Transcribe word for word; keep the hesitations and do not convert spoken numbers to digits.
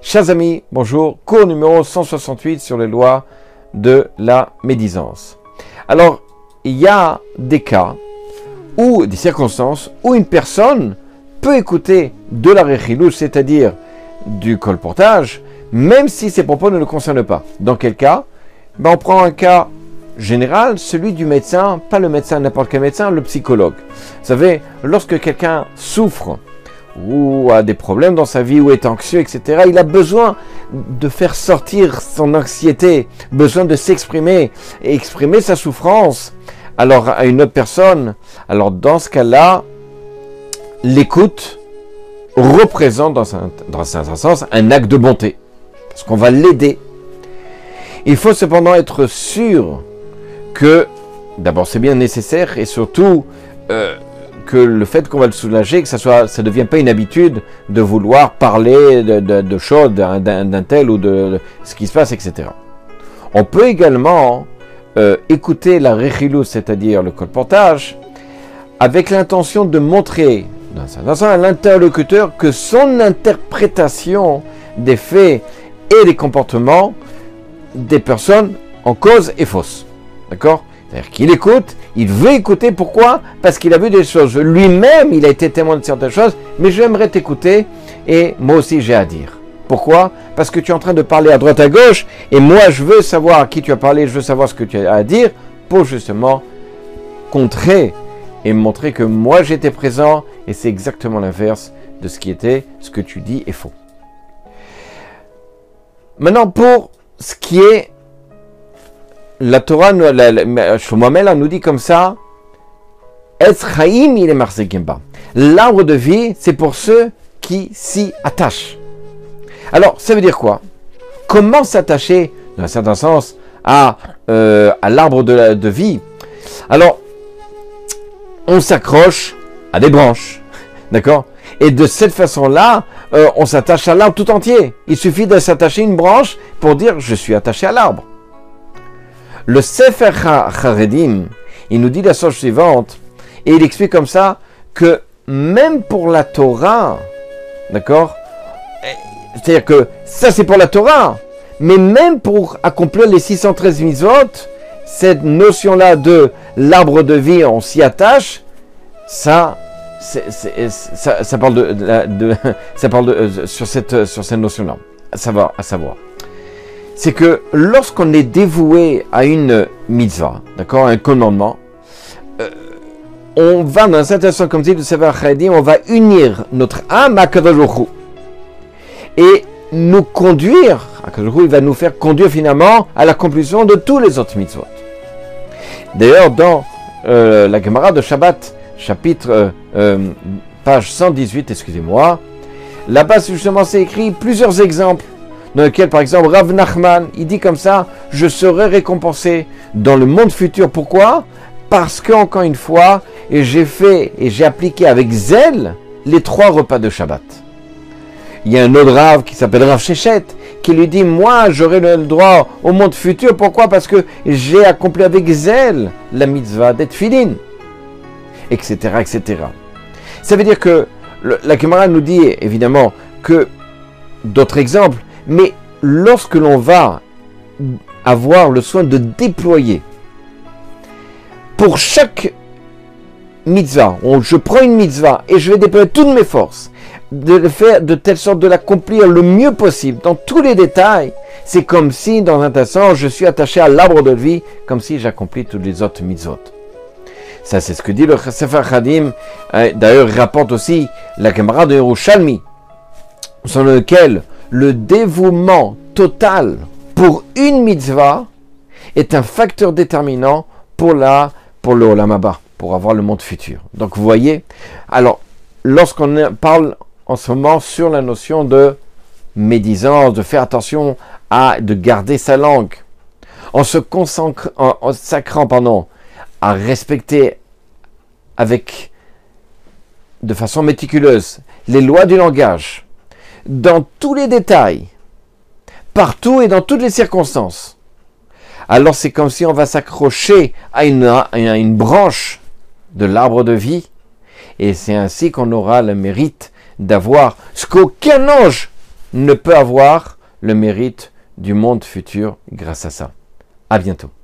Chers amis, bonjour, cours numéro cent soixante-huit sur les lois de la médisance. Alors, il y a des cas ou des circonstances où une personne peut écouter de la rechilouche, c'est-à-dire du colportage, même si ses propos ne le concernent pas. Dans quel cas? Ben, on prend un cas général, celui du médecin, pas le médecin, n'importe quel médecin, le psychologue. Vous savez, lorsque quelqu'un souffre ou a des problèmes dans sa vie, ou est anxieux, et cetera, il a besoin de faire sortir son anxiété, besoin de s'exprimer, et exprimer sa souffrance alors à une autre personne. Alors dans ce cas-là, l'écoute représente dans un, dans un certain sens un acte de bonté, parce qu'on va l'aider. Il faut cependant être sûr que, d'abord c'est bien nécessaire, et surtout euh, que le fait qu'on va le soulager, que ça soit, ça ne devienne pas une habitude de vouloir parler de, de, de choses d'un, d'un tel ou de, de ce qui se passe, et cetera. On peut également euh, écouter la rechilou, c'est-à-dire le colportage, avec l'intention de montrer dans un sens à l'interlocuteur que son interprétation des faits et des comportements des personnes en cause est fausse. D'accord ? C'est-à-dire qu'il écoute, il veut écouter, pourquoi ? Parce qu'il a vu des choses. Lui-même, il a été témoin de certaines choses, mais j'aimerais t'écouter et moi aussi j'ai à dire. Pourquoi ? Parce que tu es en train de parler à droite à gauche et moi je veux savoir à qui tu as parlé, je veux savoir ce que tu as à dire pour justement contrer et montrer que moi j'étais présent et c'est exactement l'inverse de ce qui était, ce que tu dis est faux. Maintenant pour ce qui est la Torah, la, la, Shlomo Amela nous dit comme ça, Etz Chaim il est marzekim. L'arbre de vie, c'est pour ceux qui s'y attachent. Alors, ça veut dire quoi? Comment s'attacher, dans un certain sens, à, euh, à l'arbre de, la, de vie? Alors, on s'accroche à des branches, d'accord? Et de cette façon-là, euh, on s'attache à l'arbre tout entier. Il suffit de s'attacher à une branche pour dire « je suis attaché à l'arbre ». Le Sefer Charedim, il nous dit la chose suivante, et il explique comme ça que même pour la Torah, d'accord, c'est-à-dire que ça c'est pour la Torah, mais même pour accomplir les six cent treize mitzvot, cette notion-là de l'arbre de vie, on s'y attache, ça, c'est, c'est, ça, ça parle de, de, de ça parle de, euh, sur cette, sur cette notion-là, à savoir, à savoir. C'est que lorsqu'on est dévoué à une mitzvah, d'accord, un commandement, euh, on va, dans un certain sens, comme dit le Sefer Charedim, on va unir notre âme à Kadosh Baruch Hu et nous conduire, Kadosh Baruch Hu, il va nous faire conduire finalement à l'accomplissement de tous les autres mitzvot. D'ailleurs, dans euh, la Gemara de Shabbat, chapitre, euh, euh, page cent dix-huit, excusez-moi, là-bas, justement, c'est écrit plusieurs exemples dans lequel, par exemple, Rav Nachman, il dit comme ça, je serai récompensé dans le monde futur. Pourquoi ? Parce que, encore une fois, et j'ai fait et j'ai appliqué avec zèle les trois repas de Shabbat. Il y a un autre Rav qui s'appelle Rav Shechet, qui lui dit, moi, j'aurai le droit au monde futur. Pourquoi ? Parce que j'ai accompli avec zèle la mitzvah d'être filin, et cetera, et cetera. Ça veut dire que le, la Gemara nous dit, évidemment, que d'autres exemples, mais lorsque l'on va avoir le soin de déployer pour chaque mitzvah, on, je prends une mitzvah et je vais déployer toutes mes forces, de le faire de telle sorte de l'accomplir le mieux possible, dans tous les détails, c'est comme si, dans un sens, je suis attaché à l'arbre de vie, comme si j'accomplis toutes les autres mitzvot. Ça, c'est ce que dit le Sefer Charedim. D'ailleurs, il rapporte aussi la Gemara de Yerushalmi, sur lequel le dévouement total pour une mitzvah est un facteur déterminant pour, la, pour le Olam Haba, pour avoir le monde futur. Donc vous voyez, alors lorsqu'on parle en ce moment sur la notion de médisance, de faire attention à de garder sa langue, en se consacrant, en, en sacrant, pardon, à respecter avec de façon méticuleuse les lois du langage, dans tous les détails, partout et dans toutes les circonstances, alors c'est comme si on va s'accrocher à une, à une branche de l'arbre de vie, et c'est ainsi qu'on aura le mérite d'avoir ce qu'aucun ange ne peut avoir le mérite du monde futur grâce à ça. À bientôt.